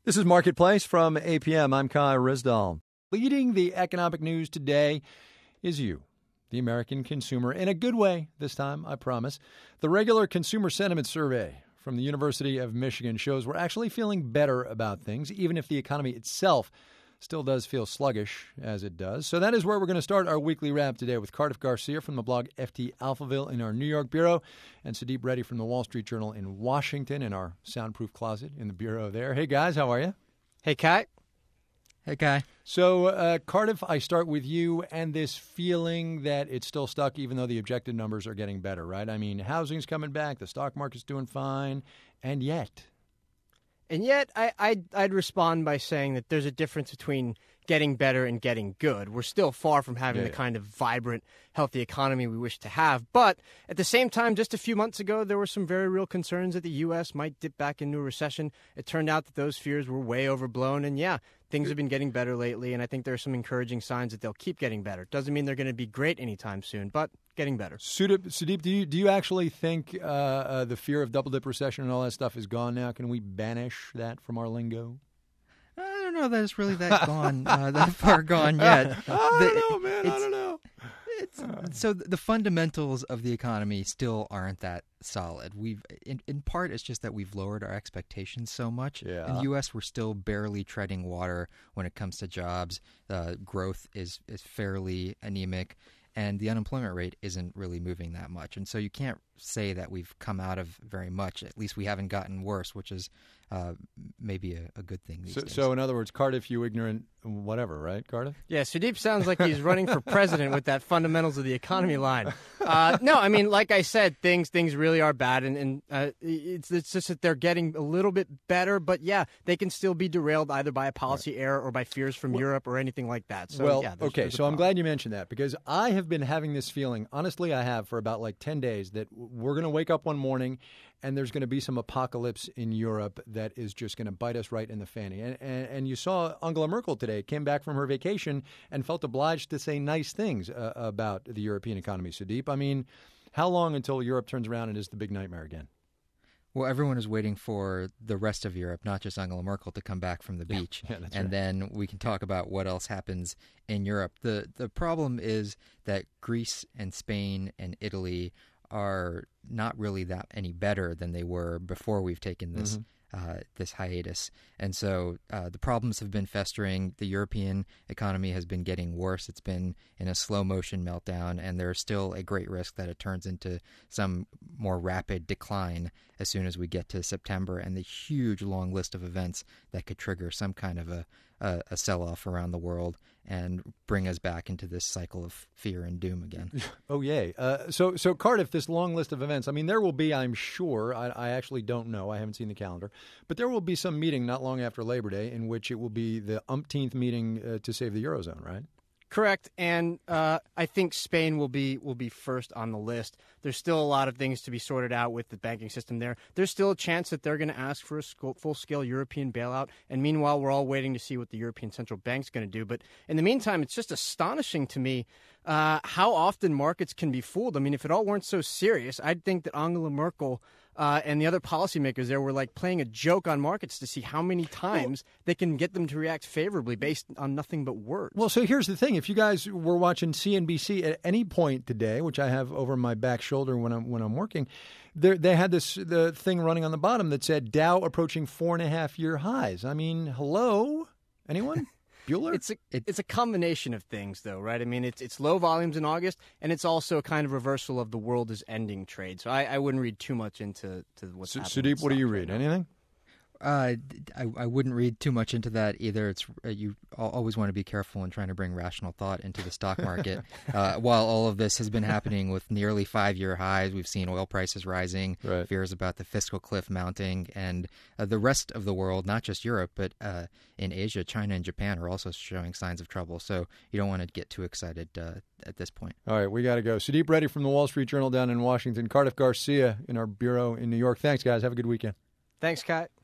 This is Marketplace from APM. I'm Kai Rizdal. Leading the economic news today is you, the American consumer, in a good way this time, I promise. The regular consumer sentiment survey from the University of Michigan shows we're actually feeling better about things, even if the economy itself still does feel sluggish as it does. So that is where we're going to start our weekly wrap today with Cardiff Garcia from the blog FT Alphaville in our New York bureau and Sudeep Reddy from the Wall Street Journal in Washington in our soundproof closet in the bureau there. Hey, guys, how are you? Hey, Kai. Hey, Kai. So, Cardiff, I start with you and this feeling that it's still stuck even though the objective numbers are getting better, right? I mean, housing's coming back, the stock market's doing fine, and yet... I'd respond by saying that there's a difference between getting better and getting good. We're still far from having the kind of vibrant, healthy economy we wish to have. But at the same time, just a few months ago, there were some very real concerns that the U.S. might dip back into a recession. It turned out that those fears were way overblown. And things have been getting better lately. And I think there are some encouraging signs that they'll keep getting better. Doesn't mean they're going to be great anytime soon, but getting better. Sudeep, do you actually think the fear of double-dip recession and all that stuff is gone now? Can we banish that from our lingo? I don't know that it's really that that far gone yet. I don't know. So the fundamentals of the economy still aren't that solid. In part, it's just that we've lowered our expectations so much. Yeah. In the U.S., we're still barely treading water when it comes to jobs. Growth is fairly anemic. And the unemployment rate isn't really moving that much. And so you can't say that we've come out of very much. At least we haven't gotten worse, which is maybe a good thing these days. So in other words, Cardiff, you ignorant whatever, right, Cardiff? Yeah, Sudeep sounds like he's running for president with that fundamentals of the economy line. No, I mean, like I said, things really are bad, and it's just that they're getting a little bit better. But they can still be derailed either by a policy error or by fears from Europe or anything like that. So, so I'm glad you mentioned that because I have been having this feeling, honestly I have, for about 10 days that we're going to wake up one morning and there's going to be some apocalypse in Europe that is just going to bite us right in the fanny. And you saw Angela Merkel today, came back from her vacation and felt obliged to say nice things about the European economy. Sudeep, I mean, how long until Europe turns around and is the big nightmare again? Well, everyone is waiting for the rest of Europe, not just Angela Merkel, to come back from the beach. That's and right. Then we can talk about what else happens in Europe. The problem is that Greece and Spain and Italy are not really that any better than they were before we've taken this this hiatus. And so the problems have been festering. The European economy has been getting worse. It's been in a slow motion meltdown, and there's still a great risk that it turns into some more rapid decline as soon as we get to September and the huge long list of events that could trigger some kind of a sell-off around the world and bring us back into this cycle of fear and doom again. Oh, yay. So Cardiff, this long list of events, I mean, there will be, I'm sure, I actually don't know, I haven't seen the calendar, but there will be some meeting not long after Labor Day in which it will be the umpteenth meeting to save the Eurozone, right? Correct, and I think Spain will be first on the list. There's still a lot of things to be sorted out with the banking system there. There's still a chance that they're going to ask for a full-scale European bailout, and meanwhile, we're all waiting to see what the European Central Bank's going to do. But in the meantime, it's just astonishing to me how often markets can be fooled. I mean, if it all weren't so serious, I'd think that Angela Merkel and the other policymakers there were like playing a joke on markets to see how many times they can get them to react favorably based on nothing but words. Well, so here's the thing. If you guys were watching CNBC at any point today, which I have over my back shoulder when I'm working, they had the thing running on the bottom that said Dow approaching 4.5-year highs. I mean, hello? Anyone? Bueller? It's a combination of things, though, right? I mean, it's low volumes in August, and it's also a kind of reversal of the world is ending trade. So I wouldn't read too much into what's happening. Sudeep, what do you read? Anything? I wouldn't read too much into that either. It's you always want to be careful in trying to bring rational thought into the stock market. While all of this has been happening with nearly 5-year highs, we've seen oil prices rising, fears about the fiscal cliff mounting, and the rest of the world, not just Europe, but in Asia, China and Japan are also showing signs of trouble. So you don't want to get too excited at this point. All right, we got to go. Sudeep Reddy from the Wall Street Journal down in Washington, Cardiff Garcia in our bureau in New York. Thanks, guys. Have a good weekend. Thanks, Kai.